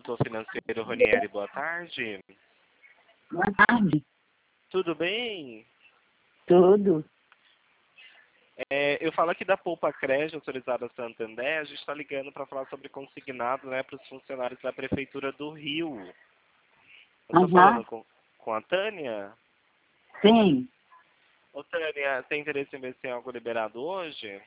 Consultor Financeiro Ronieri, boa tarde. Boa tarde. Tudo bem? Tudo. Eu falo aqui da Poupa Crédito, autorizada Santander. A gente está ligando para falar sobre consignado, né, para os funcionários da Prefeitura do Rio. Eu estou falando com a Tânia? Sim. Ô, Tânia, tem interesse em ver se tem algo liberado hoje?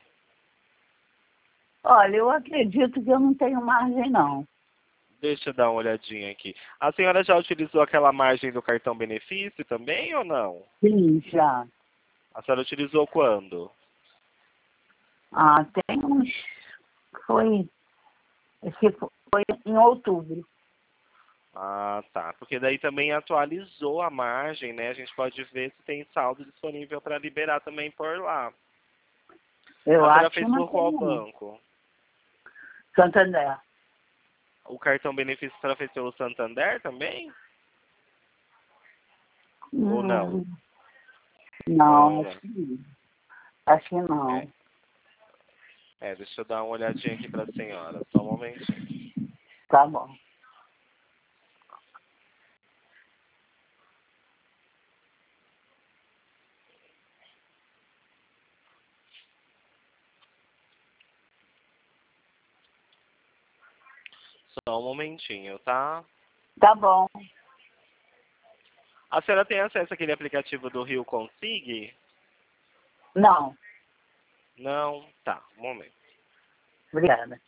Olha, eu acredito que eu não tenho margem, não. Deixa eu dar uma olhadinha aqui. A senhora já utilizou aquela margem do cartão benefício também ou não? Sim, já. A senhora utilizou quando? Tem uns... Esse foi em outubro. Ah, tá. Porque daí também atualizou a margem, né? A gente pode ver se tem saldo disponível para liberar também por lá. Eu A senhora acho que fez não por qual tem, não. banco? Santander. O cartão benefício a senhora fez pelo Santander também? Ou não? Não, Não, né? acho que não. Acho que não. Deixa eu dar uma olhadinha aqui para a senhora. Só um momentinho. Tá bom. Só um momentinho, tá? Tá bom. A senhora tem acesso àquele aplicativo do Rio Consig? Não. Não? Tá, um momento. Obrigada.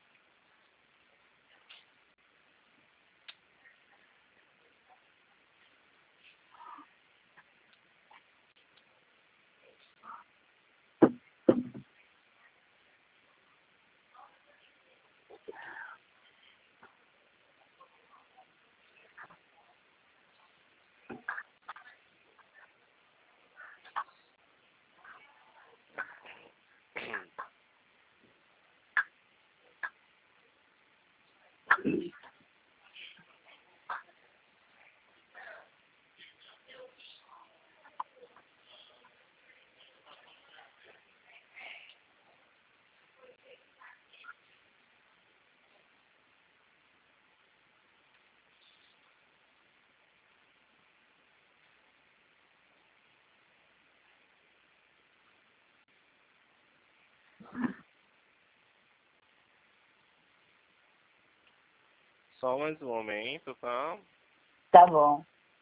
Só mais um momento, tá? Tá bom.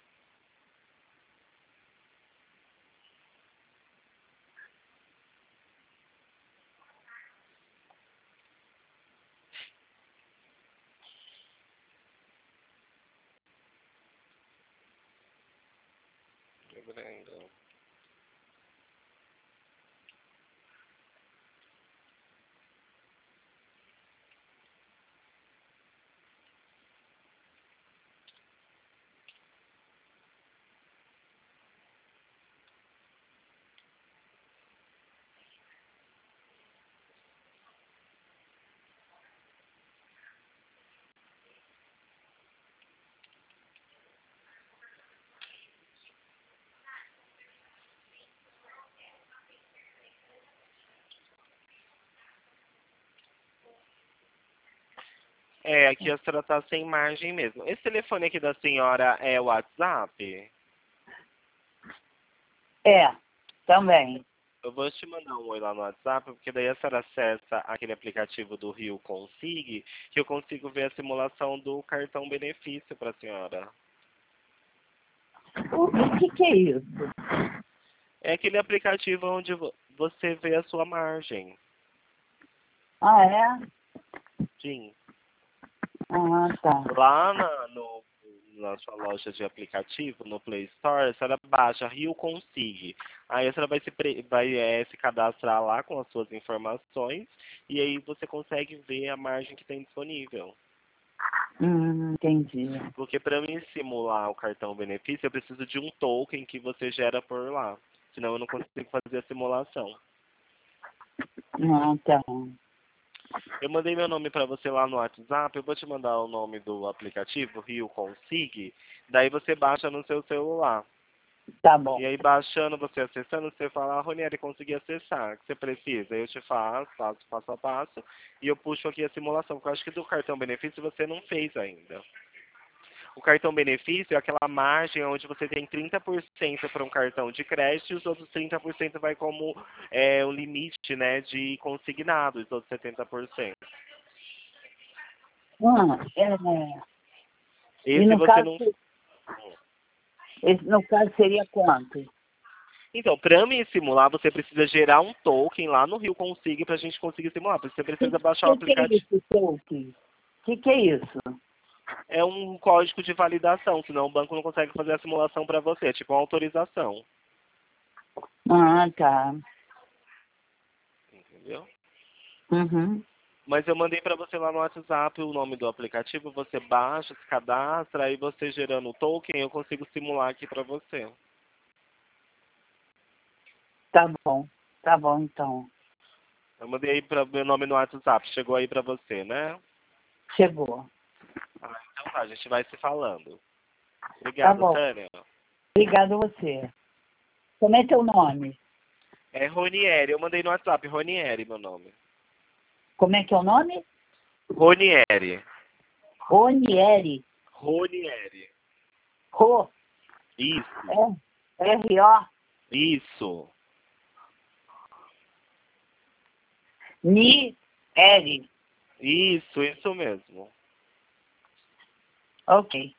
Lembrando. Aqui a senhora tá sem margem mesmo. Esse telefone aqui da senhora é o WhatsApp? Também. Eu vou te mandar um oi lá no WhatsApp, porque daí a senhora acessa aquele aplicativo do Rio Consig, que eu consigo ver a simulação do cartão benefício para a senhora. O que é isso? É aquele aplicativo onde você vê a sua margem. É? Sim. Tá. Lá na sua loja de aplicativo, no Play Store, a senhora baixa Rio Consig. Aí a senhora vai se cadastrar lá com as suas informações e aí você consegue ver a margem que tem disponível. Entendi. Porque para mim simular o cartão benefício, eu preciso de um token que você gera por lá. Senão eu não consigo fazer a simulação. Tá. Eu mandei meu nome para você lá no WhatsApp. Eu vou te mandar o nome do aplicativo, Rio Consig. Daí você baixa no seu celular. Tá bom. E aí, baixando, você acessando, você fala, Ronieri, consegui acessar, o que você precisa? Aí eu te faço passo a passo, e eu puxo aqui a simulação, porque eu acho que do cartão benefício você não fez ainda. O cartão benefício é aquela margem onde você tem 30% para um cartão de crédito e os outros 30% vai como o limite, né, de consignado, os outros 70%. E Esse no você caso, não... no caso seria quanto? Então, para me simular, você precisa gerar um token lá no Rio Consig para a gente conseguir simular. Porque você precisa baixar o aplicativo. Que é isso, token? Que é isso? É um código de validação, senão o banco não consegue fazer a simulação para você. É tipo uma autorização. Ah, tá. Entendeu? Uhum. Mas eu mandei para você lá no WhatsApp o nome do aplicativo, você baixa, se cadastra, aí você gerando o token, eu consigo simular aqui para você. Tá bom então. Eu mandei aí para meu nome no WhatsApp, chegou aí para você, né? Chegou. Ah, então tá, a gente vai se falando. Tá Obrigado, bom. Tânia. Obrigado a você. Como é teu nome? É Ronieri, eu mandei no WhatsApp, Ronieri, meu nome. Como é que é o nome? Ronieri. Ronieri. Ronieri. Ro. Isso. R-O. Isso. Nieri. Isso mesmo. Ok.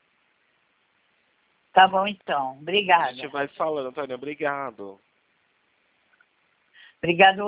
Tá bom então. A gente Obrigada. vai falando, Antônio. Obrigado. Obrigado